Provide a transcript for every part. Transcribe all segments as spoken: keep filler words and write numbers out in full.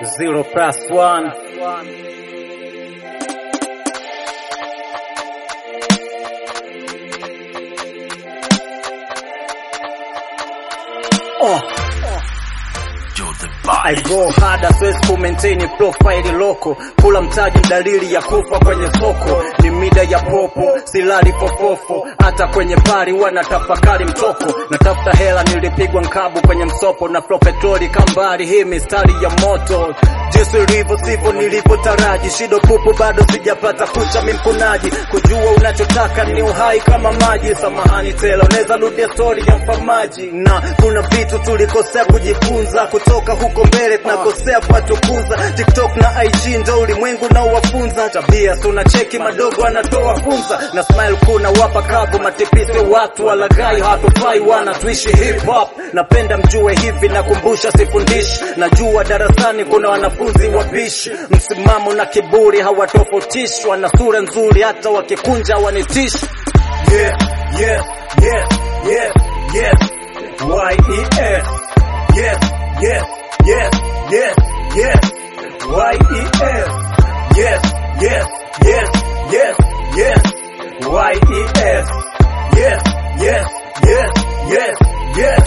Zero plus one. Oh. I go harder, siwezi ku maintain profile loko. Kula mtaji dalili ya kufa kwenye soko. Ni mida ya popo, silali fofofo. Hata kwenye pari wanatafakari mtoko. Natafuta hela nilipigwa nkabu kwenye msopo. Na flow petroli kambari, hii mistari ya moto. Jinsi ilivyo sivyo nilipotaraji. Shido pupu bado sijapata kucha mimkunaji. Kujua unachotaka ni uhai kama maji. Samahani tela, unaweza rudia story ya mfamaji. Na kuna vitu tulikosea kujifunza. Kutoka huko mbele tunakosea kuwatukuza. TikTok na I G ndo ulimwengu na uwafunza. Tabia suna cheki madogo anatoa funza. Na smile kuna wapa kabu matipisi watu walagai hatufai wana tuishi hip hop. Napenda mjue hivi na kumbusha sifundishi. Najua darasani kuna wanafunzi wabishi. Msimamo na kiburi hawatofutishwa. Na sura nzuri hata wakikunja wanitishi. Yeah, yeah, yeah, yeah, yeah. Y E S. Yes, yes, yes, yes, yes. Y E S. Yes, yes, yes, yes, yes. Y E S. Yes, yes, yes, yes, yes.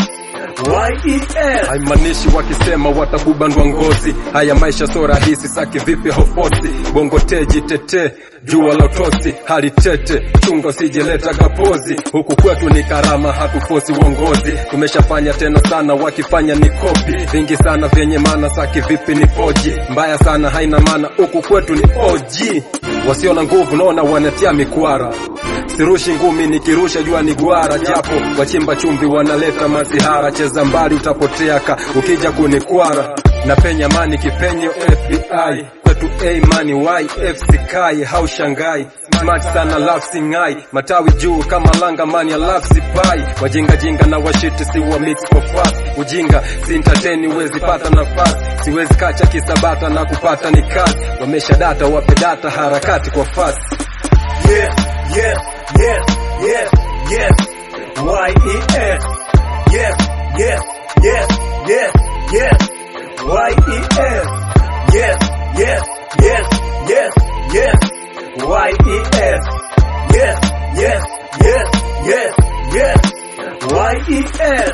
Y E S. Haimanishi wakisema watakubandwa ngozi. Haya maisha so rahisi, saki vipi hofosi. Bongo teji tete, jua la utosi. Hali tete, chunga usijeleta kapozi. Huku kwetu ni karama, hatufosi uongozi. Tumeshafanya tena sana, wakifanya ni kopi. Vingi sana vyenye maana, saki vipi ni poji. Mbaya sana haina maana, huku kwetu ni O G. Wasio na nguvu naona wanatia mikwara. Sirushi ngumi nikirusha jua ni gwara. Japo wachimba chumvi wanaleta mazihara. Cheza mbali utapotea ka ukija kunikwara. Na penya mani kipenyo F B I. Kwetu A mani Y F C kai haushangai. Smart sana love singai. Matawi juu kama langa mani ya love sipai. Wajinga jinga na washiti si wa mix for fast. Ujinga si entertain uwezi pata nafasi. Siwezi kacha kisabata na kupata ni kazi. Wamesha data wape data harakati kwa fast. Yes, yes, yes, yes, yes. Y E S. Yes, yes, yes, yes, yes. Y E S. Yes, yes, yes, yes, yes. Y E S. Yes, yes, yes, yes, yes. Y E S.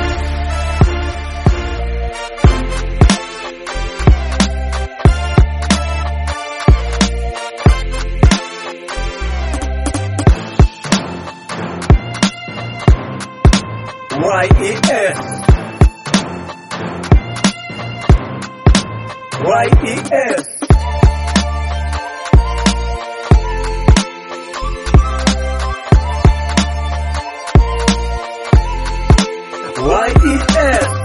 Y E S. Y E S. Y E S.